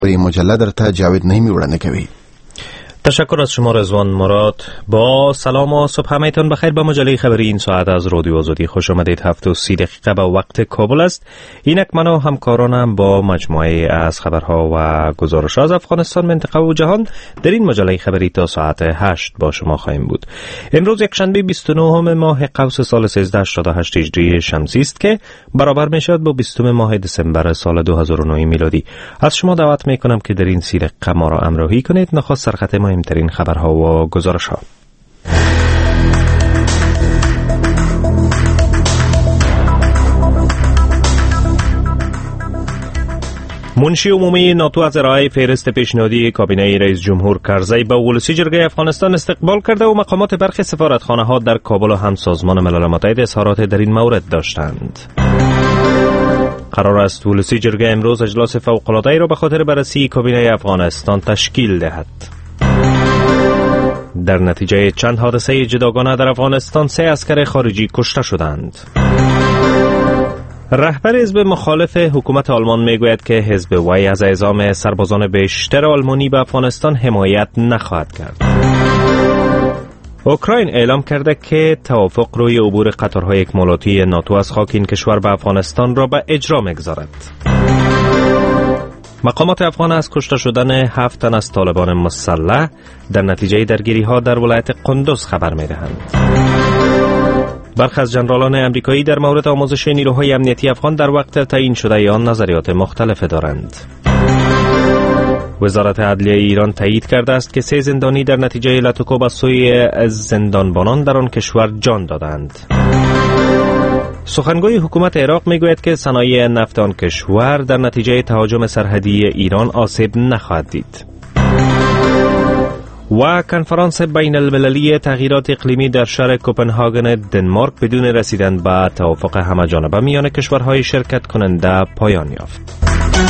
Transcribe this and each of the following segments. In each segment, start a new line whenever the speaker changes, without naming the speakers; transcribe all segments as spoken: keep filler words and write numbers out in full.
این مجلد در جاوید نهیمی وړاندې کوي.
تشکر از شما رضوان مراد. با سلام و صبح همه‌تان بخیر. به مجله خبری این ساعت از رادیو آزادی خوش آمدید. هفت و سی دقیقه به وقت کابل است. اینک من و همکارانم با مجموعه از خبرها و گزارش‌ها از افغانستان، منطقه و جهان در این مجله خبری تا ساعت هشت با شما خواهیم بود. امروز یک شنبه بیست و نهم ماه قوس سال سیزده هشتاد و هشت هجری شمسی است که برابر میشد با بیستم ماه دسامبر سال دو هزار و نه میلادی. از شما دعوت میکنم که در این سی دقیقه ما را همراهی کنید. نخست سرخط مهمترین خبرها و گزارش‌ها. منشی عمومی ناتو از ارائه فهرست پیشنهادی کابینه رئیس جمهور کرزی به ولسی جرگه افغانستان استقبال کرده و مقامات برخی سفارتخانه‌ها در کابل و هم سازمان ملل متحد اظهارات در این مورد داشتند. قرار است ولسی جرگه امروز اجلاس فوق‌العاده را به خاطر بررسی کابینه افغانستان تشکیل دهد. در نتیجه چند حادثه جداگانه در افغانستان سه عسکر خارجی کشته شدند. رهبر حزب مخالف حکومت آلمان میگوید که حزب وی از اعزام سربازان بیشتر آلمانی به افغانستان حمایت نخواهد کرد. اوکراین اعلام کرده که توافق روی عبور قطارهای اکمالاتی ناتو از خاک این کشور به افغانستان را به اجرا میگذارد. مقامات افغان از کشته شدن هفت تن از طالبان مسلح در نتیجه درگیری ها در ولایت قندوز خبر می دهند. برخی از جنرالان امریکایی در مورد آموزش نیروهای امنیتی افغان در وقت تعیین شده آن نظریات مختلف دارند. وزارت عدلیه ایران تایید کرده است که سه زندانی در نتیجه لطکو به سوی زندانبانان در آن کشور جان دادند. سخنگوی حکومت عراق میگوید که صنایع نفت آن کشور در نتیجه تهاجم سرحدی ایران آسیب نخواهد دید. و کنفرانس بین المللی تغییرات اقلیمی در شهر کوپنهاگن دنمارک بدون رسیدن به توافق همه‌جانبه میان کشورهای شرکت کننده پایان یافت.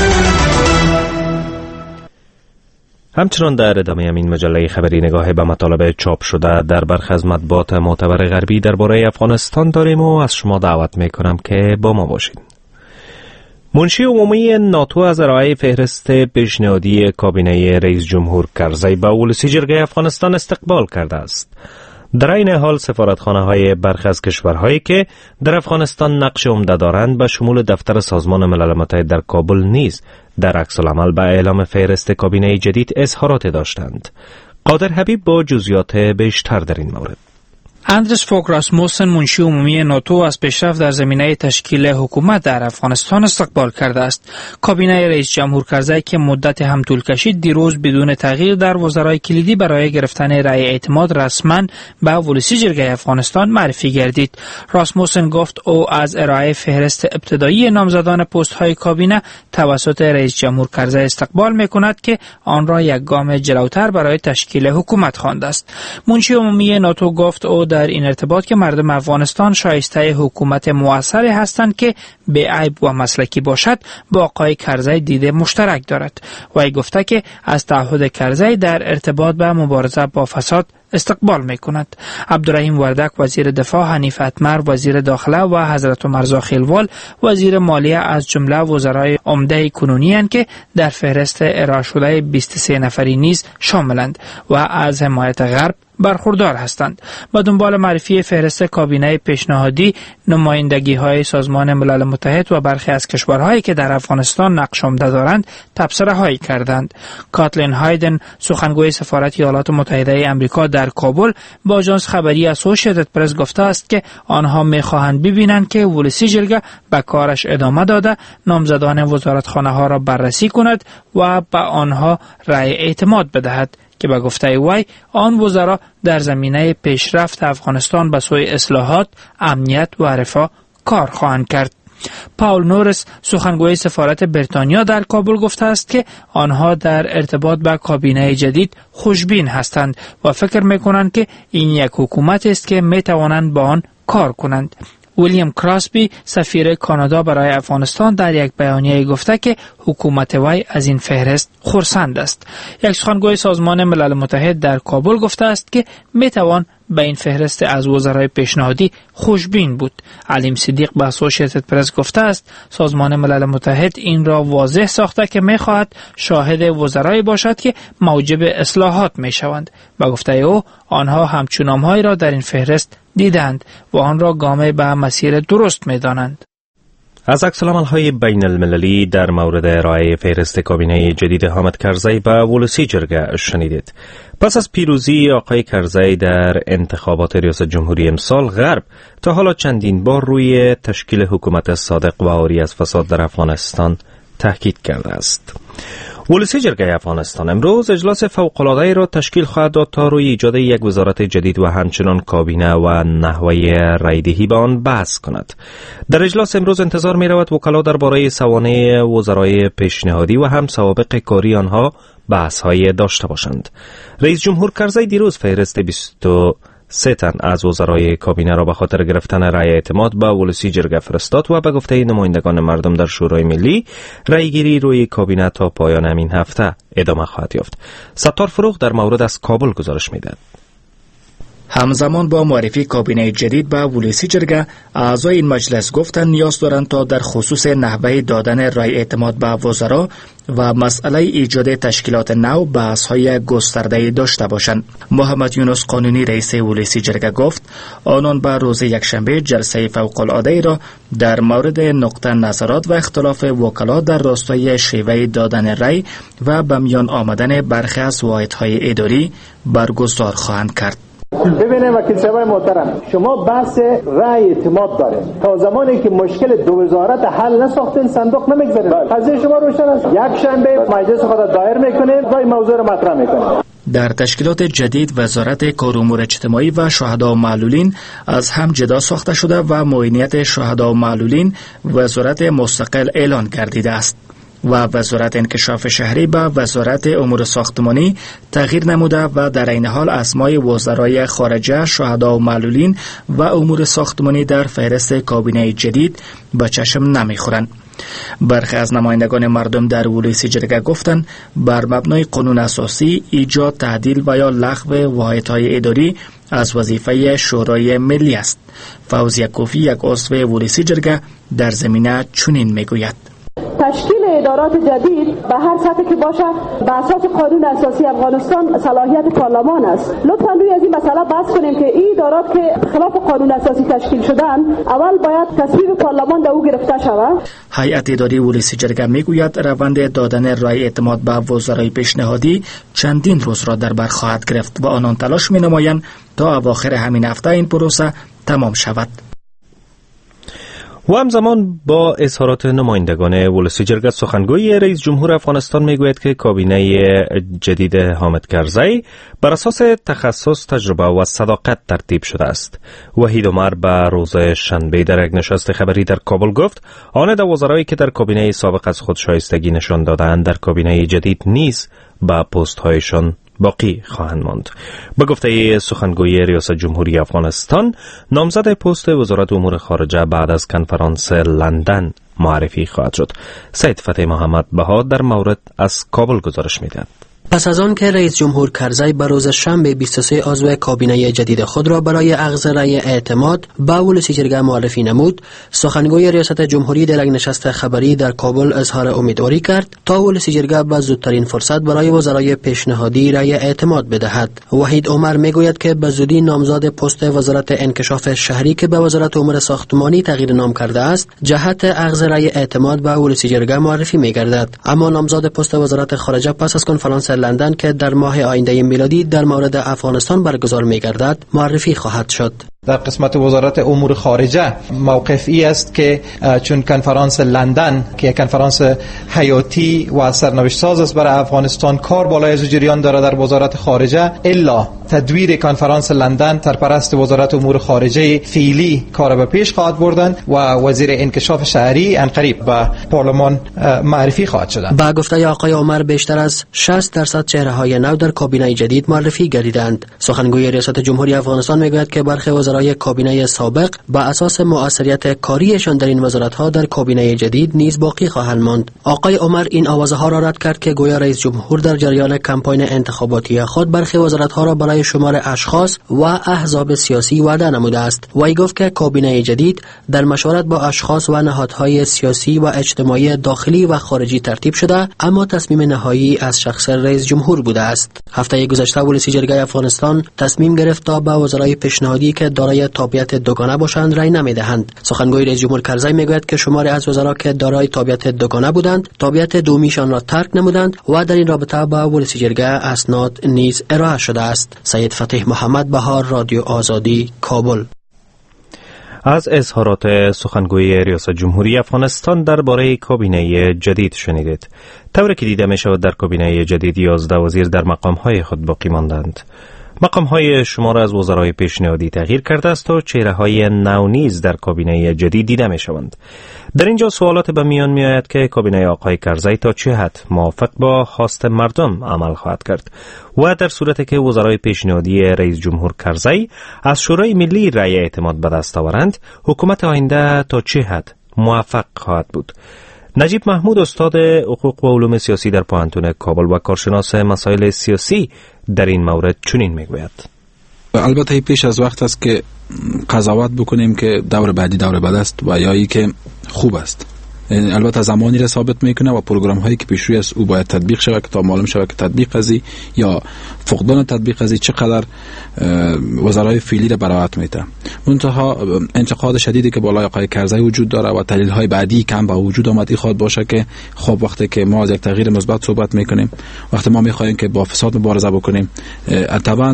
همچنان در ادامه این مجله خبری نگاه به مطالب چاپ شده در برخی از مطبوعات معتبر غربی درباره افغانستان داریم و از شما دعوت میکنم که با ما باشید. منشی عمومی ناتو از ارائه فهرست پیشنهادی کابینه رئیس جمهور کرزی به ولسی جرگه افغانستان استقبال کرده است. در این حال سفارتخانه‌های برخی از کشورهایی که در افغانستان نقش عمده دارند به شمول دفتر سازمان ملل متحد در کابل نیز در عکس العمل به اعلام فهرست کابینه جدید اظهارات داشتند. قادر حبیب با جزئیات بیشتر در این مورد.
اندرس فوگ راسموسن منشی عمومی ناتو از پیشرفت در زمینه تشکیل حکومت در افغانستان استقبال کرده است. کابینه رئیس جمهور کرزی که مدت هم طول کشید دیروز بدون تغییر در وزرای کلیدی برای گرفتن رأی اعتماد رسما به ولسی جرگه افغانستان معرفی گردید. راسموسن گفت او از ارائه فهرست ابتدایی نامزدان پست های کابینه توسط رئیس جمهور کرزی استقبال میکند که آن را یک گام جلوتر برای تشکیل حکومت خوانده است. منشی عمومی ناتو گفت او در این ارتباط که مردم افغانستان شایسته حکومت موثری هستند که بی عیب و مسلکی باشد با آقای کرزی دیده مشترک دارد. وی گفته که از تعهد کرزی در ارتباط به مبارزه با فساد استقبال می کند. عبدالرحیم وردک وزیر دفاع، حنیف اتمر وزیر داخله و حضرت مرزا خیلوال وزیر مالیه از جمله وزرای عمده کنونی اند که در فهرست ارائه شده بیست و سه نفری نیز شاملند و از حمایت غرب برخوردار هستند. با دنبال معرفی فهرست کابینه پیشنهادی، نمایندگی های سازمان ملل متحد و برخی از کشورهایی که در افغانستان نقش عمده دارند تبصره هایی کردند. کاتلین هایدن سخنگوی سفارت ایالات متحده آمریکا در کابل با آژانس خبری اسوسییتد پرس گفته است که آنها می‌خواهند ببینند که ولسی جرگه به کارش ادامه داده نامزدان وزارتخانه ها را بررسی کند و به آنها رأی اعتماد بدهد که به گفته وی آن وزرا در زمینه پیشرفت افغانستان به سوی اصلاحات، امنیت و رفاه کار خواهند کرد. پاول نورس سخنگوی سفارت بریتانیا در کابل گفته است که آنها در ارتباط با کابینه جدید خوشبین هستند و فکر می‌کنند که این یک حکومت است که می‌توانند با آن کار کنند. ویلیام کراسبی سفیر کانادا برای افغانستان در یک بیانیه گفته که حکومت وی از این فهرست خرسند است. یک سخنگوی سازمان ملل متحد در کابل گفته است که میتوان به این فهرست از وزرای پیشنهادی خوشبین بود. علیم صدیق به اسوشییتد پرس گفته است سازمان ملل متحد این را واضح ساخته که می‌خواهد شاهد وزرایی باشد که موجب اصلاحات می‌شوند. به گفته او آنها همچون نام‌هایی را در این فهرست دیدند و آن را گام به مسیر درست می‌دانند.
از عکس‌العمل‌های بین المللی در مورد ارائه فهرست کابینه جدید حامد کرزی به ولسی جرگه شنیدید. پس از پیروزی آقای کرزی در انتخابات ریاست جمهوری امسال، غرب تا حالا چندین بار روی تشکیل حکومت صادق و عاری از فساد در افغانستان تاکید کرده است. ولسی جرگه افغانستان امروز اجلاس فوق‌العاده را تشکیل خواهد داد تا روی ایجاد یک وزارت جدید و همچنان کابینه و نحوه رایدهی به آن بحث کند. در اجلاس امروز انتظار می رود وکلا درباره سوانح وزرای پیشنهادی و هم سوابق کاری آنها بحث‌های داشته باشند. رئیس جمهور کرزی دیروز فهرست بیست و سه تن از وزرای کابینه را به خاطر گرفتن رأی اعتماد به ولسی جرگه فرستاد و به گفته نمایندگان مردم در شورای ملی رأیگیری روی کابینه تا پایان همین هفته ادامه خواهد یافت. ستار فروغ در مورد از کابل گزارش می‌دهد.
همزمان با معرفی کابینه جدید به ولسی جرگه، اعضای این مجلس گفتند نیاز دارند تا در خصوص نحوه دادن رای اعتماد به وزرا و مسئله ایجاد تشکیلات نو بحث‌های گسترده داشته باشند. محمد یونس قانونی رئیس ولسی جرگه گفت آنان به روز یکشنبه جلسه فوق‌العاده را در مورد نقطه نظرات و اختلاف وکلا در راستای شیوه دادن رای و به میان آمدن برخی از واحدهای اداری برگزار خواهند کرد.
ببینید وکیل صاحب محترم، شما بحث رأی اعتماد داره. تا زمانی که مشکل دو وزارت حل نساختین صندوق نمیگذارید. قضیه شما روشن است. یک شنبه مجلس خود دایر میکنید و این موضوع رو مطرح میکنید.
در تشکیلات جدید وزارت کار امور اجتماعی و شهدا و معلولین از هم جدا ساخته شده و معینیت شهدا و معلولین وزارت مستقل اعلان گردیده است و وزارت انکشاف شهری به وزارت امور ساختمانی تغییر نموده و در این حال اسمای وزرای خارجه، شهدا و معلولین و امور ساختمانی در فهرست کابینه جدید به چشم نمیخورند. برخی از نمایندگان مردم در ولسی جرگه گفتند بر مبنای قانون اساسی ایجاد، تعدیل و یا لغو واحدهای اداری از وظیفه شورای ملی است. فوزیه کوفی، یک عضو ولسی جرگه، در زمینه چنین میگوید:
تشکیل ادارات جدید به هر سطحی که باشد به اساس قانون اساسی افغانستان صلاحیت پارلمان است. لطفاً روی از این مسئله بحث کنیم که این ادارات که خلاف قانون اساسی تشکیل شدن اول باید تصویب پارلمان در او گرفته شود.
هیئت اداری ولسی جرگه میگوید روند دادن رای اعتماد به وزرای پیشنهادی چندین روز را در بر خواهد گرفت و آنان تلاش مینمایند تا اواخر همین هفته این پروسه تمام شود.
و همزمان با اظهارات نمایندگان ولسی جرگه، سخنگوی رئیس جمهور افغانستان میگوید که کابینه جدید حامد کرزی بر اساس تخصص، تجربه و صداقت ترتیب شده است. وحید عمر به روز شنبه در یک نشست خبری در کابل گفت آن دو وزرایی که در کابینه سابق از خود شایستگی نشان دادند در کابینه جدید نیز به پست هایشان باقی خواهند ماند. به گفته سخنگوی ریاست جمهوری افغانستان، نامزد پست وزارت امور خارجه بعد از کنفرانس لندن معرفی خواهد شد. سید فتح محمد بها در مورد از کابل گزارش می‌دهد.
پس از آن که رئیس جمهور کرزی به روز شنبه بیست و سه عضو کابینه جدید خود را برای اخذ رأی اعتماد به ولسی جرگه معرفی نمود، سخنگوی ریاست جمهوری در یک نشست خبری در کابل اظهار امیدواری کرد تا ولسی جرگه به زودترین فرصت برای وزرای پیشنهادی رأی اعتماد بدهد. وحید عمر میگوید که به زودی نامزد پست وزارت انکشاف شهری که به وزارت امور ساختمانی تغییر نام کرده است، جهت اخذ رأی اعتماد به ولسی جرگه معرفی میگردد. اما نامزد پست وزارت خارجه پس از کنفرانس لندن که در ماه آینده میلادی در مورد افغانستان برگزار می‌گردد معرفی خواهد شد.
در قسمت وزارت امور خارجه موقفی است که چون کنفرانس لندن که کنفرانس حیاتی و سرنوشت ساز است برای افغانستان کار بالای از جریان داره در وزارت خارجه، الا تدویر کنفرانس لندن سرپرست وزارت امور خارجه فعلی کار به پیش خواهد بردن و وزیر انکشاف شهری عنقریب به پارلمان معرفی خواهد شدن.
با گفته آقای عمر بیشتر از شصت درصد چهره‌های نو در کابینه جدید معرفی گردیدند. سخنگوی ریاست جمهوری افغانستان میگوید که برخی وزرای کابینه سابق به اساس مؤثریت کاریشان در این وزارت‌ها در کابینه جدید نیز باقی خواهند ماند. آقای عمر این آوازها را رد کرد که گویا رئیس جمهور در جریان کمپاین انتخاباتی خود برخی وزارت‌ها را برای شمار اشخاص و احزاب سیاسی وعده نموده است. وی گفت که کابینه جدید در مشورت با اشخاص و نهادهای سیاسی و اجتماعی داخلی و خارجی ترتیب شده، اما تصمیم نهایی از شخص رئیس جمهور بوده است. هفته گذشته ولسی جرگه افغانستان تصمیم گرفت تا به وزرای پیشنهادی که دارای تابعیت دوگانه باشند رأی نمیدهند. سخنگوی رئیس جمهور کرزی میگوید که شماری از وزرا که دارای تابعیت دوگانه بودند، تابعیت دومیشان را ترک نمودند و در این رابطه به ولسی جرگه اسناد نیز ارائه شده است. سید فتح محمد بهار، رادیو آزادی، کابل.
از اظهارات سخنگوی ریاست جمهوری افغانستان درباره کابینه جدید شنیدید. طوری که دیده می شود در کابینه جدید یازده وزیر در مقام‌های خود باقی ماندند. مقام‌های شمار از وزرای پیشنهادی تغییر کرده است و چهره‌های نو نیز در کابینه جدید دیده می‌شوند. در اینجا سوالات به میان می‌آید که کابینه آقای کرزی تا چه حد موافق با خواست مردم عمل خواهد کرد و در صورتی که وزرای پیشنهادی رئیس جمهور کرزی از شورای ملی رأی اعتماد به دست آورند، حکومت آینده تا چه حد موفق خواهد بود. نجیب محمود، استاد حقوق و علوم سیاسی در پوهنتون کابل و کارشناس مسائل سیاسی، در این مورد چنین میگوید:
البته پیش از وقت است که قضاوت بکنیم که دور بعدی دور بعد است و یا ای که خوب است. البته زمانی را ثابت میکنه و پروگرام هایی که پیش روی است او باید تطبیق شود که تا معلوم شود که تطبیق ازی یا فقدان تطبیق ازی چقدر وزرای فعلی را براعت میده. منتها انتقاد شدیدی که بالای آقای کرزی وجود داره و دلیل های بعدی کم با وجود آمد خواهد باشه که خب وقتی که ما از یک تغییر مثبت صحبت میکنیم، وقتی ما میخوایم که با فساد مبارزه بکنیم، طبعا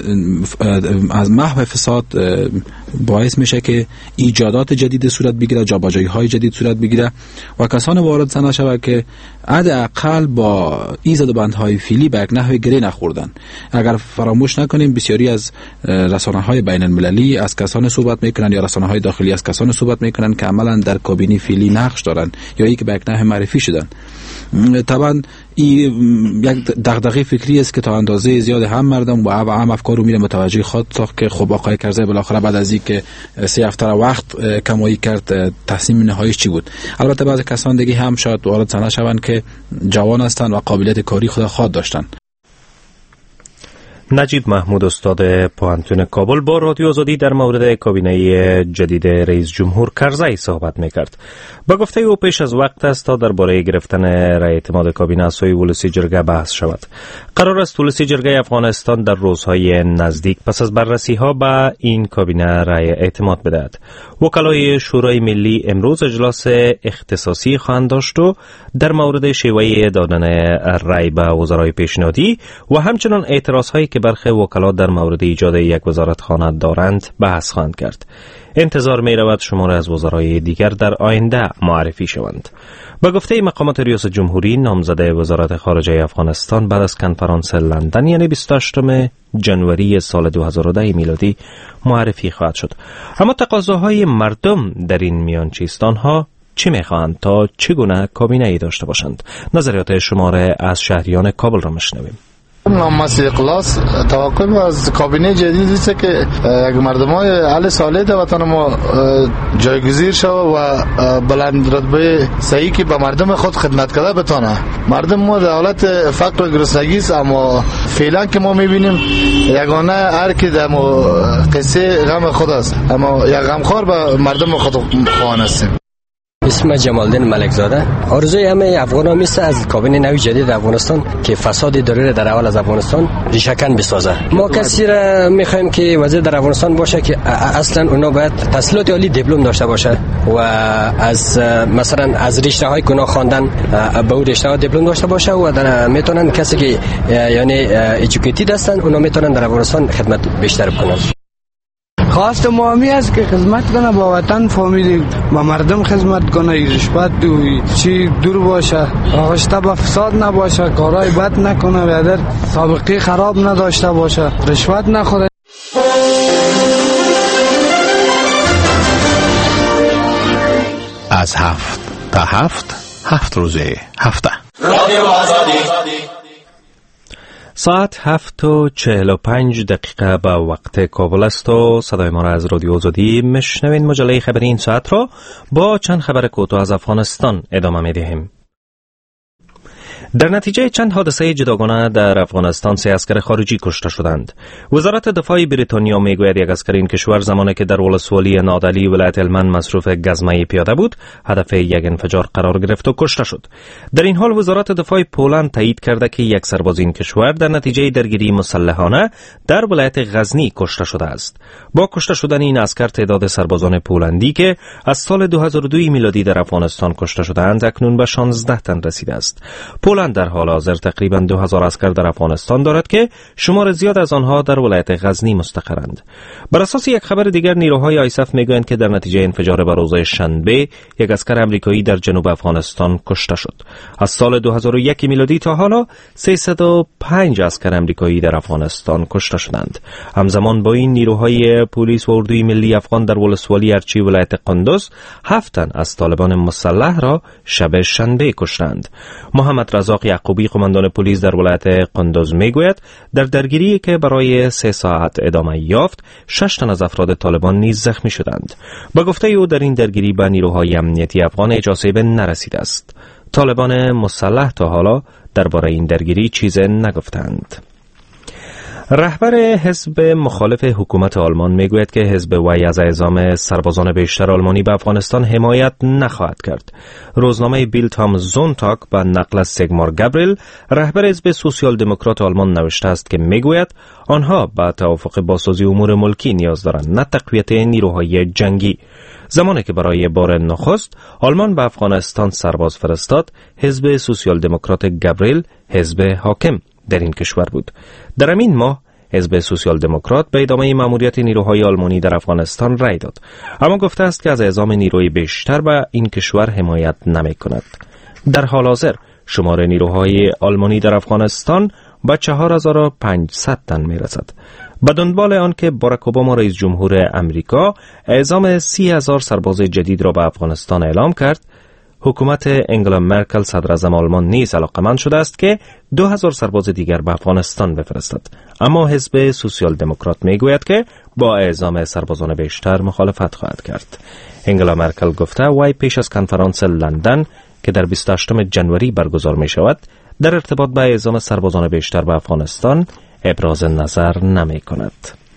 از محو فساد باعث میشه که ایجادات جدید صورت بگیره، جابجایی های جدید صورت بگیره و کسان وارد سنا شود که حداقل با این زدبندهای فعلی به یک نحو گره نخوردن. اگر فراموش نکنیم بسیاری از رسانه‌های بین المللی از کسان صحبت میکنن یا رسانه‌های داخلی از کسان صحبت میکنن که عملا در کابینه فعلی نقش دارن یا ای که به یک نحو معرفی شدن. طبعا این یک دغدغه فکری است که تا اندازه زیاد هم مردم و هم افکار رو میره متوجه خود ساخت که خب آقای کرزی بالاخره بعد از اینکه سه هفته وقت کمایی کرد تصمیم نهاییش چی بود. البته بعضی کسان دیگه هم شاید وارد سنا شوند که جوان هستند و قابلیت کاری خود خود داشتن.
نجیب محمود، استاد پوهنتون کابل، با رادیو آزادی در مورد کابینه جدید رئیس جمهور کرزی صحبت میکرد. با گفته او پیش از وقت است تا درباره گرفتن رأی اعتماد کابینه از سوی ولسی جرگه بحث شود. قرار است ولسی جرگه افغانستان در روزهای نزدیک پس از بررسی ها به این کابینه رأی اعتماد بدهد. وکلای شورای ملی امروز اجلاس اختصاصی خواهند داشت و در مورد شیوه دادن رأی به وزرای پیشنهادی و همچنان اعتراض هایی که برخی وکلا در مورد ایجاد یک وزارتخانه دارند بحث خواهند کرد. انتظار می رود شمار از وزرای دیگر در آینده معرفی شوند. با گفته مقامات ریاست جمهوری، نامزد وزارت خارجه افغانستان بعد از کنفرانس لندن یعنی بیست و هشتم جنوری سال دو هزار و ده میلادی معرفی خواهد شد. اما تقاضاهای مردم در این میان چیست؟ آنها چی میخواهند تا چگونه کابینه ای داشته باشند؟ نظریات شماره از شهریان کابل را میشنویم.
نامسی اخلاص توقع از کابینه جدید است که یک مردمای اهل صالح در وطن ما جایگزین شود و بلند رتبه صحیح که به مردم خود خدمت کرده بتونه. مردم ما در حالت فقر و گرسنگی است، اما فعلا که ما میبینیم یگانه هر کی در قصه غم خود است، اما یک غمخوار به مردم خود خواهان هستیم.
اسم جمالدین ملکزاده. آرزوی همه افغان ها میسته از کابینه نوی جدید افغانستان که فساد اداری در اول از افغانستان ریشه‌کن بسازه. ما کسی را میخوایم که وزیر در افغانستان باشه که اصلا اونا باید تحصیلات عالی دیپلم داشته باشه و از مثلا از رشته های گناه خواندن به اون رشته ها دیپلم داشته باشه و در میتونن کسی که یعنی ایژوکیتید هستن اونا میتونن در افغانستان خدمت بیشتر کنن.
خواست مهمی است که خدمت کنه با وطن، فامیل با مردم خدمت کنه، رشوت چی دور باشه، آغشته به فساد نباشه، کارهای بد نکنه و در سابقه خراب نداشته باشه، رشوت نخوره.
از هفت تا هفت هفت روزه هفته.
رادیو آزادی. ساعت هفت و چهل و پنج دقیقه به وقت کابل است و صدای ما را از رادیو آزادی میشنوین. مجله خبری این ساعت را با چند خبر کوتاه از افغانستان ادامه میدهیم. در نتیجه چند حادثه جداگانه در افغانستان سه اسکر خارجی کشته شدند. وزارت دفاع بریتانیا میگوید یک اسکر این کشور زمانی که در ولسوالی نادعلی ولایت هلمند مصروف گزمه پیاده بود هدف یک انفجار قرار گرفت و کشته شد. در این حال وزارت دفاع پولند تایید کرده که یک سرباز این کشور در نتیجه درگیری مسلحانه در ولایت غزنی کشته شده است. با کشته شدن این اسکر تعداد سربازان پولندی که از سال دو هزار و دو میلادی در افغانستان کشته شدهاند اکنون به شانزده تن رسیده است. پولند در حال حاضر تقریباً دو هزار اسکر در افغانستان دارد که شمار زیاد از آنها در ولایت غزنی مستقرند. بر اساس یک خبر دیگر نیروهای آیسف میگویند که در نتیجه انفجار بر روز شنبه یک اسکر آمریکایی در جنوب افغانستان کشته شد. از سال دو هزار و یک میلادی تا حالا سیصد و پنج اسکر آمریکایی در افغانستان کشته شدند. همزمان با این نیروهای پلیس و اردوی ملی افغان در ولسوالی ارچی ولایت قندوز هفت تن از طالبان مسلح را شب شنبه کشتند. محمد رزاق یعقوبی قماندان پلیس در ولایت قندوز میگوید در درگیری که برای سه ساعت ادامه یافت شش تن از افراد طالبان نیز زخمی شدند. با گفته او در این درگیری به نیروهای امنیتی افغان اجازه نرسیده است. طالبان مسلح تا حالا درباره این درگیری چیز نگفتند. رهبر حزب مخالف حکومت آلمان میگوید که حزب وی از اعزام سربازان بیشتر آلمانی به افغانستان حمایت نخواهد کرد. روزنامه بیلد هم زونتاگ با نقل از سیگمار گابریل رهبر حزب سوسیال دموکرات آلمان نوشته است که میگوید آنها به توافق بازسازی امور ملکی نیاز دارند نه تقویت نیروهای جنگی. زمانی که برای بار نخست آلمان به افغانستان سرباز فرستاد، حزب سوسیال دموکرات گابریل حزب حاکم در این کشور بود. در همین ماه حزب سوسیال دموکرات به ادامه مأموریت نیروهای آلمانی در افغانستان رأی داد، اما گفته است که از اعزام نیروی بیشتر به این کشور حمایت نمی کند. در حال حاضر شمار نیروهای آلمانی در افغانستان به چهار هزار و پانصد تن می رسد. به دنبال آن که باراک اوباما رئیس جمهور امریکا اعزام سی هزار سرباز جدید را به افغانستان اعلام کرد، حکومت انگلا مرکل صدر اعظم آلمان نیز علاقمند شده است که دو هزار سرباز دیگر به افغانستان بفرستد، اما حزب سوسیال دموکرات میگوید که با اعزام سربازان بیشتر مخالفت خواهد کرد. انگلا مرکل گفته وی پیش از کنفرانس لندن که در بیست و هشتم ژانویه برگزار می شود در ارتباط با اعزام سربازان بیشتر به افغانستان ابراز نظر نمی کند.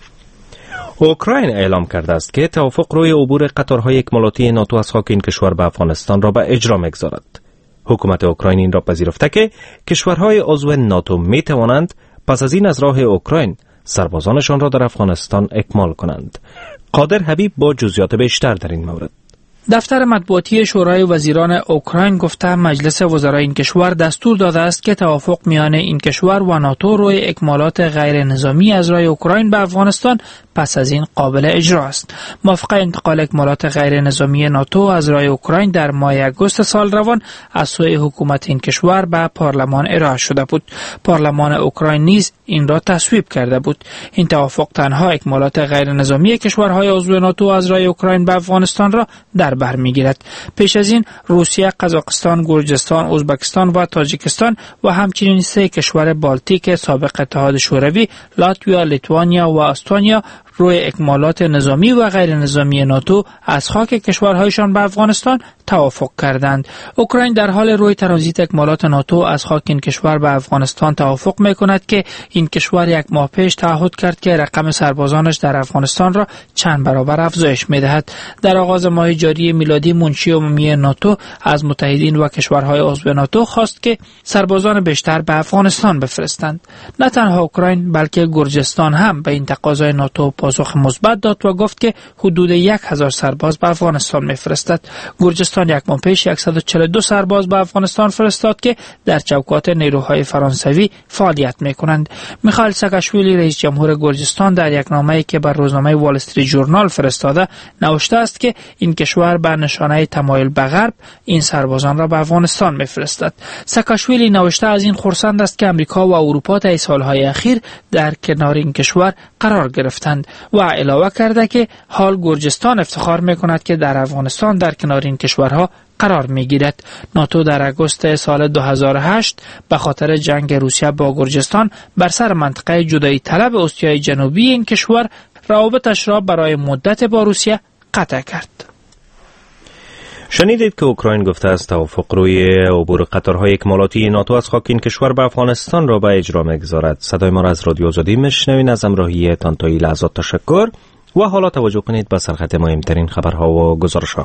اوکراین اعلام کرده است که توافق روی عبور قطارهای اکمالاتی ناتو از خاک این کشور به افغانستان را به اجرا می‌گذارد. حکومت اوکراین این را پذیرفته که کشورهای عضو ناتو می توانند پس از این از راه اوکراین سربازانشان را در افغانستان اکمال کنند. قادر حبیب با جزئیات بیشتر در این مورد.
دفتر مطبوعاتی شورای وزیران اوکراین گفته مجلس وزرای این کشور دستور داده است که توافق میان این کشور و ناتو روی اکمالات غیر نظامی از راه اوکراین به افغانستان پس از این قابل اجرا است. موافقه انتقال اکمالات غیر نظامی ناتو از راه اوکراین در ماه اگست سال روان از سوی حکومت این کشور به پارلمان ارائه شده بود. پارلمان اوکراین نیز این را تصویب کرده بود. این توافق تنها اکمالات غیر نظامی کشورهای عضو ناتو از راه اوکراین به افغانستان را در بر میگیرد. پیش از این روسیه، قزاقستان، گرجستان، ازبکستان و تاجیکستان و همچنین سه کشور بالتیک سابق اتحاد شوروی، لاتویا، لیتوانیا و استونیا روی اکمالات نظامی و غیر نظامی ناتو از خاک کشورهایشان به افغانستان توافق کردند. اوکراین در حال روی ترانزیت اکمالات ناتو از خاک این کشور به افغانستان توافق میکند که این کشور یک ماه پیش تعهد کرد که رقم سربازانش در افغانستان را چند برابر افزایش میدهد. در آغاز ماه جاری میلادی منشی عمومی ناتو از متحدین و کشورهای عضو ناتو خواست که سربازان بیشتر به افغانستان بفرستند. نه تنها اوکراین بلکه گرجستان هم به این تقاضای ناتو پاسخ مثبت داد و گفت که حدود یک هزار سرباز به افغانستان میفرستد. گرجستان یک ماه پیش صد و چهل و دو سرباز به افغانستان فرستاد که در چوکات نیروهای فرانسوی فعالیت میکنند. میخائیل ساکاشویلی رئیس جمهور گرجستان در یک نامه‌ای که بر روزنامه وال استریت ژورنال فرستاده نوشته است که این کشور به نشانه تمایل به غرب این سربازان را به افغانستان میفرستد. ساکاشویلی نوشته از این خرسند است که امریکا و اروپا طی سالهای اخیر در کنار این کشور قرار گرفتند. و علاوه کرده که حال گرجستان افتخار میکند که در افغانستان در کنار این کشورها قرار میگیرد. ناتو در اگست سال دو هزار و هشت به خاطر جنگ روسیه با گرجستان بر سر منطقه جدایی طلب استیای جنوبی این کشور روابطش را برای مدت با روسیه قطع کرد.
شنیدید که اوکراین گفته است توافق روی عبور قطارهای اکمالاتی ناتو از خاک این کشور به افغانستان را به اجرا می‌گذارد. صدای ما را از رادیو آزادی میشنوین. از همراهی تان تا این لحظات تشکر و حالا توجه کنید به سرخط مهمترین خبرها و گزارش‌ها.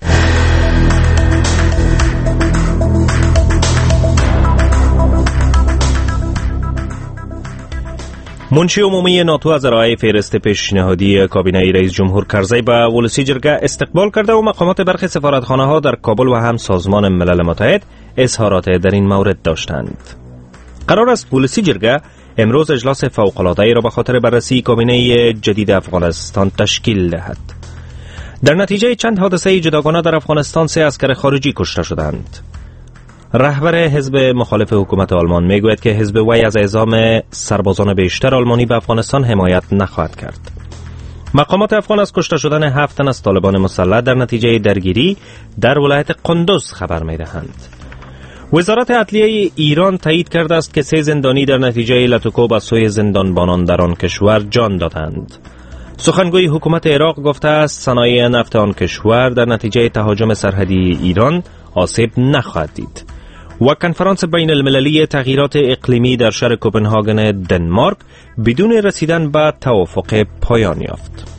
منشی عمومی ناتو از ارائه فهرست پیشنهادی کابینه رئیس جمهور کرزی به ولسی جرگه استقبال کرده و مقامات برخی سفارتخانه‌ها در کابل و هم سازمان ملل متحد اظهارات در این مورد داشتند. قرار است ولسی جرگه امروز اجلاس فوق‌العاده‌ای را به خاطر بررسی کابینه جدید افغانستان تشکیل دهد. در نتیجه چند حادثه جداگانه در افغانستان سه عسکر خارجی کشته شدند. رهبر حزب مخالف حکومت آلمان میگوید که حزب وی از اعزام سربازان بیشتر آلمانی به افغانستان حمایت نخواهد کرد. مقامات افغان از کشته شدن هفت تن از طالبان مسلح در نتیجه درگیری در ولایت قندوز خبر میدهند. وزارت عدلیه ایران تایید کرده است که سه زندانی در نتیجه لطوکوب از سوی زندانبانان در آن کشور جان دادند. سخنگوی حکومت عراق گفته است صنایع نفت آن کشور در نتیجه تهاجم سرحدی ایران آسیب نخواهد دید. و کنفرانس بین المللی تغییرات اقلیمی در شهر کوپنهاگن دنمارک بدون رسیدن به توافق پایان یافت.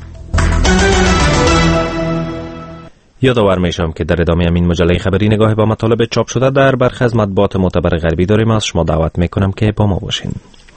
یادآور میشم که در ادامه همین مجله خبری نگاه با مطالب چاپ شده در برخی از مطبوعات معتبر غربی داریم. از شما دعوت میکنم که با ما باشین.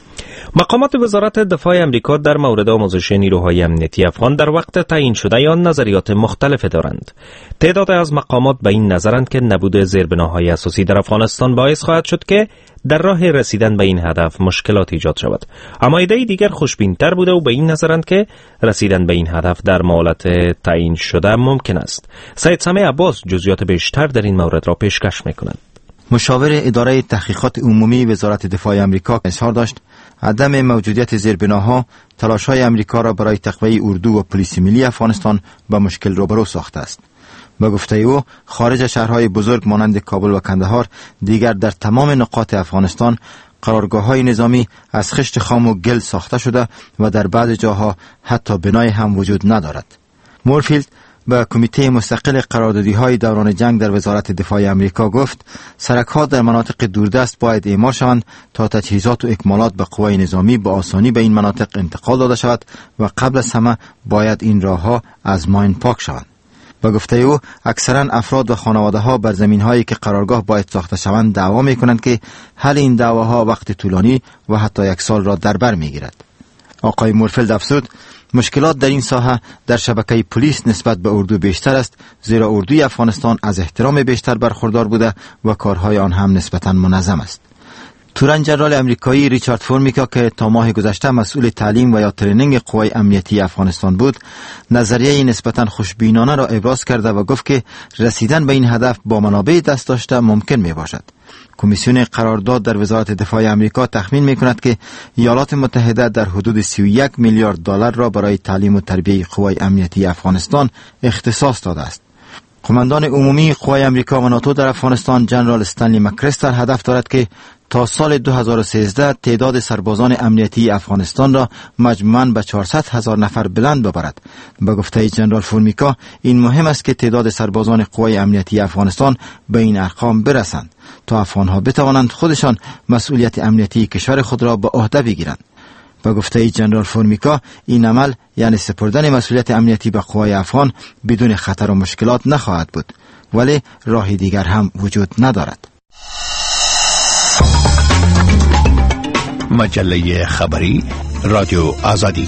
مقامات وزارت دفاع امریکا در مورد آموزش نیروهای امنیتی افغان در وقت تعیین شده یا نظریات مختلف دارند. تعداد از مقامات به این نظرند که نبود زیربناهای اساسی در افغانستان باعث خواهد شد که در راه رسیدن به این هدف مشکلات ایجاد شود. اما ایده دیگر خوشبین‌تر بوده و به این نظرند که رسیدن به این هدف در مهلت تعیین شده ممکن است. سید سامع عباس جزئیات بیشتر در این مورد را پیشکش می‌کند.
مشاور اداره تحقیقات عمومی وزارت دفاع امریکا اظهار داشت عدم موجودیت زیربناها تلاش‌های امریکا را برای تقویت اردو و پلیس ملی افغانستان به مشکل روبرو ساخته است. به گفته او خارج شهرهای بزرگ مانند کابل و کندهار دیگر در تمام نقاط افغانستان قرارگاه‌های نظامی از خشت خام و گل ساخته شده و در بعض جاها حتی بنای هم وجود ندارد. مورفیلد به کمیته مستقل قراردادی‌های دوران جنگ در وزارت دفاع امریکا گفت سرک‌ها در مناطق دوردست باید اعمال شوند تا تجهیزات و اکمالات به قوای نظامی به آسانی به این مناطق انتقال داده شود و قبل از همه باید این راه‌ها از ماین پاک شوند. به گفته او اکثرا افراد و خانواده‌ها بر زمین‌هایی که قرارگاه باید ساخته شوند دعوا می‌کنند که حل این دعواها وقت طولانی و حتی یک سال را در بر می‌گیرد. آقای مورفیلد افزود مشکلات در این ساحه در شبکه پلیس نسبت به اردو بیشتر است، زیرا اردوی افغانستان از احترام بیشتر برخوردار بوده و کارهای آن هم نسبتاً منظم است. تورن جنرال امریکایی ریچارد فورمیکا که تا ماه گذشته مسئول تعلیم و یا ترینینگ قوای امنیتی افغانستان بود، نظریه نسبتاً خوشبینانه را ابراز کرده و گفت که رسیدن به این هدف با منابع دست داشته ممکن می باشد. کمیسیون قرارداد در وزارت دفاع امریکا تخمین می‌کند که ایالات متحده در حدود سی و یک میلیارد دلار را برای تعلیم و تربیت قوای امنیتی افغانستان اختصاص داده است. قماندان عمومی قوای امریکا و ناتو در افغانستان جنرال استنلی مکریستر هدف دارد که تا سال دو هزار و سیزده تعداد سربازان امنیتی افغانستان را مجموعاً به چهارصد هزار نفر بلند ببرد. به گفته جنرال فورمیکا این مهم است که تعداد سربازان قوای امنیتی افغانستان به این ارقام برسند تا افغانها بتوانند خودشان مسئولیت امنیتی کشور خود را به عهده بگیرند. به گفته جنرال فورمیکا این عمل یعنی سپردن مسئولیت امنیتی به قوای افغان بدون خطر و مشکلات نخواهد بود، ولی راه دیگر هم وجود ندارد.
مجله خبری رادیو آزادی.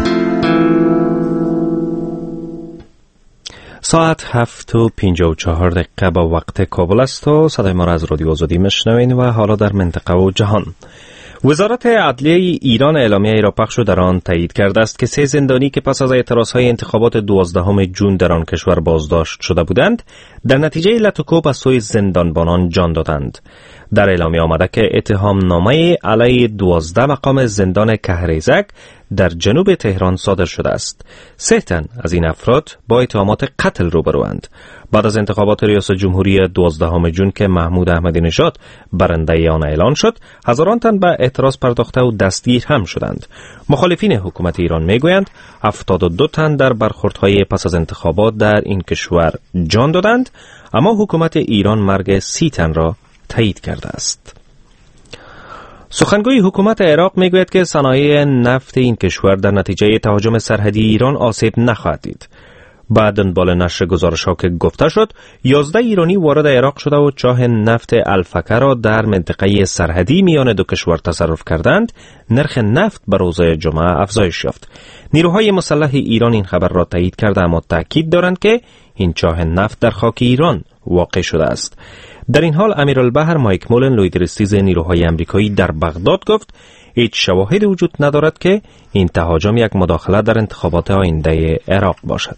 ساعت هفت و پنجاه و چهار دقیقه با وقت کابل است و صدای ما را از رادیو آزادی میشنوین و حالا در منطقه و جهان. وزارت عدلیه ایران اعلامیه ای را پخش و در آن تایید کرده است که سه زندانی که پس از اعتراضهای انتخابات دوازدهم جون در آن کشور بازداشت شده بودند در نتیجه لطوکوب از سوی زندانبانان جان دادند. در اعلامیه آمده که اتهام نامه علیه دوازده مقام زندان کهریزک در جنوب تهران صادر شده است. سه تن از این افراد با اتهامات قتل روبروند. بعد از انتخابات ریاست جمهوری دوازدهم ژوئن که محمود احمدی نژاد برنده آن اعلان شد، هزاران تن به اعتراض پرداخته و دستگیر هم شدند. مخالفین حکومت ایران میگویند هفتاد و دو تن در برخوردهای پس از انتخابات در این کشور جان دادند، اما حکومت ایران مرگ سی تن را تایید کرده است. سخنگوی حکومت عراق میگوید که صنایع نفت این کشور در نتیجه تهاجم سرحدی ایران آسیب نخواهد دید. بعد دنبال نشر گزارش‌ها که گفته شد یازده ایرانی وارد عراق شده و چاه نفت الفکر را در منطقه سرحدی میان دو کشور تصرف کردند، نرخ نفت به روز جمعه افزایش یافت. نیروهای مسلح ایران این خبر را تایید کرده، اما تاکید دارند که این چاه نفت در خاک ایران واقع شده است. در این حال امیرالبحر مایک مولن، لویدرستیز نیروهای آمریکایی در بغداد گفت هیچ شواهدی وجود ندارد که این تهاجم یک مداخله در انتخابات آینده عراق باشد.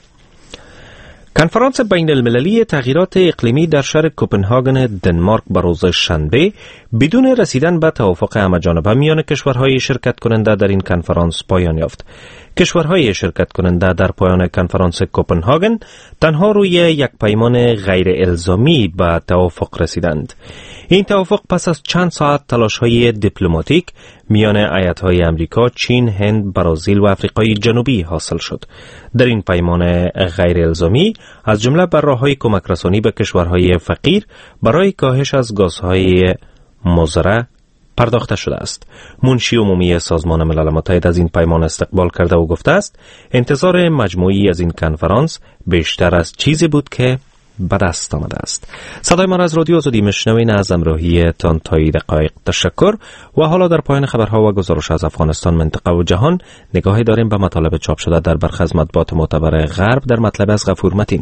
کنفرانس بین المللی تغییرات اقلیمی در شهر کوپنهاگن دنمارک به روز شنبه بدون رسیدن به توافق همه‌جانبه میان کشورهای شرکت کننده در این کنفرانس پایان یافت. کشورهای شرکت کننده در پایان کنفرانس کوپنهاگن تنها روی یک پیمان غیر الزامی به توافق رسیدند. این توافق پس از چند ساعت تلاش‌های دیپلماتیک میان ایالت‌های آمریکا، چین، هند، برزیل و آفریقای جنوبی حاصل شد. در این پیمان غیر الزامی از جمله بر راه‌های کمک رسانی به کشورهای فقیر برای کاهش از گازهای مضر پرداخته شده است. منشی عمومی سازمان ملل متحد از این پیمان استقبال کرده و گفته است انتظار مجموعی از این کنفرانس بیشتر از چیزی بود که به دست آمده است. صدای ما را از رادیو آزادی میشنوین. از همراهی تان تا دقایق تشکر. و حالا در پایان خبرها و گزارش از افغانستان، منطقه و جهان نگاهی داریم به مطالب چاپ شده در برخی از مطبوعات معتبر غرب. در مطلب از غفور متین.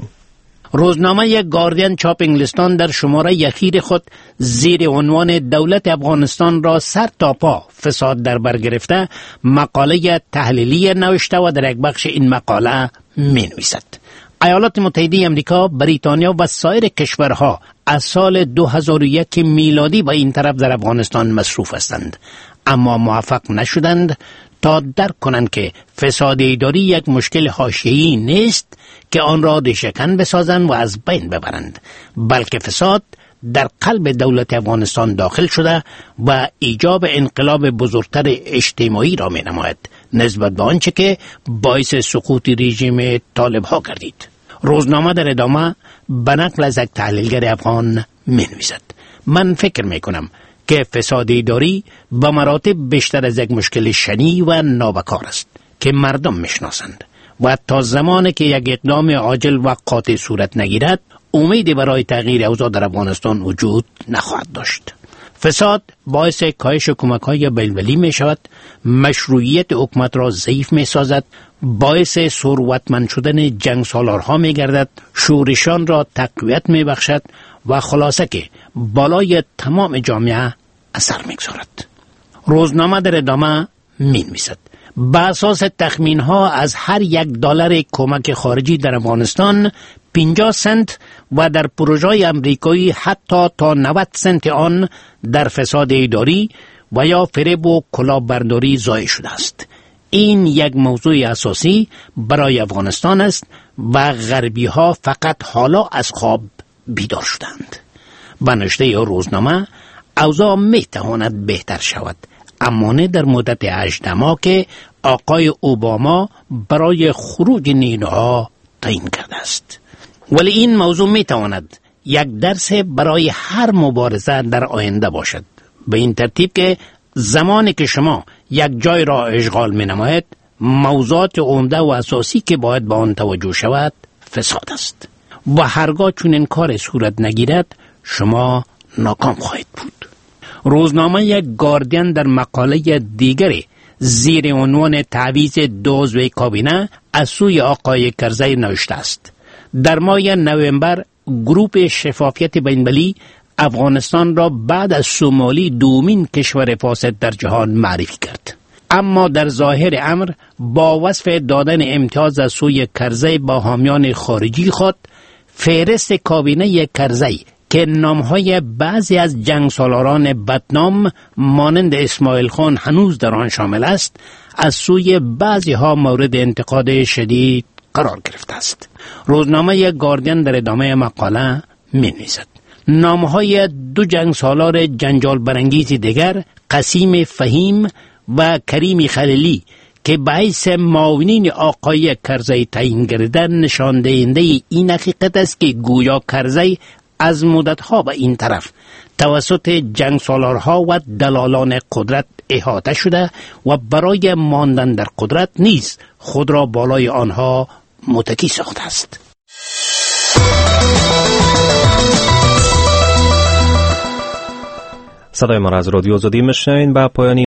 روزنامه گاردین چاپ انگلستان در شماره یخیر خود زیر عنوان دولت افغانستان را سر تا پا فساد در بر گرفته مقاله تحلیلی نوشته و در یک بخش این مقاله می نویسد: ایالات متحده امریکا، بریتانیا و سایر کشورها از سال دو هزار و یک میلادی به این طرف در افغانستان مصروف هستند، اما موفق نشدند تا درک کنند که فساد اداری یک مشکل حاشیه‌ای نیست که آن را ریشه‌کن بسازند و از بین ببرند، بلکه فساد در قلب دولت افغانستان داخل شده و ایجاب انقلاب بزرگتر اجتماعی را می‌نماید نسبت به آنچه که باعث سقوط رژیم طالب ها گردید. روزنامه در ادامه به نقل از یک تحلیلگر افغان می‌نویسد: من فکر می‌کنم که فساد اداری به مراتب بیشتر از یک مشکل شنی و نابکار است که مردم میشناسند و تا زمانی که یک اقدام عاجل و قاطع صورت نگیرد امیدی برای تغییر اوضاع در افغانستان وجود نخواهد داشت. فساد باعث کاهش کمک‌های بین‌المللی می شود، مشروعیت حکومت را ضعیف می سازد، باعث ثروتمند شدن جنگ سالارها می گردد، شورشان را تقویت می بخشد و خلاصه که بالای تمام جامعه اثر می گذارد. روزنامه در ادامه می نویسد: به اساس تخمین ها از هر یک دلار کمک خارجی در افغانستان پنجاه سنت و در پروژه امریکایی حتی تا نود سنت آن در فساد اداری و یا فریب و کلاهبرداری ضایع شده است. این یک موضوع اساسی برای افغانستان است و غربی ها فقط حالا از خواب بیدار شدند. به نشته روزنامه اوضاع می تواند بهتر شود، اما نه در مدت هجده ماه که آقای اوباما برای خروج نیروها تعیین کرده است. ولی این موضوع می تواند یک درس برای هر مبارزه در آینده باشد، به این ترتیب که زمانی که شما یک جای را اشغال می نماید، موضوعات عمده و اساسی که باید به آن توجه شود فساد است و هرگاه چون این کار صورت نگیرد شما ناکام خواهید بود. روزنامه یک گاردین در مقاله دیگری زیر عنوان تعویض دو عضو کابینه از سوی آقای کرزی نوشته است: در ماه نوامبر گروپ شفافیت بین‌المللی افغانستان را بعد از سومالی دومین کشور فاسد در جهان معرفی کرد، اما در ظاهر امر با وصف دادن امتیاز از سوی کرزی با حامیان خارجی خود، فهرست کابینه کرزی که نامهای بعضی از جنگسالاران بدنام مانند اسماعیل خان هنوز در آن شامل است، از سوی بعضی ها مورد انتقاد شدید قرار گرفته است. روزنامه گاردین در ادامه مقاله می نویسد: نامهای دو جنگسالار جنجال برانگیز دیگر، قسیم فهیم و کریم خلیلی، که باعث معاونین آقای کرزی تعیین گردن، نشان دهنده این حقیقت است که گویا کرزی از مدتها به این طرف توسط جنگسالارها و دلالان قدرت احاطه شده و برای ماندن در قدرت نیز خود را بالای آنها متکی ساخته است.
صدای ما را از رادیو آزادی میشنوین. به پایان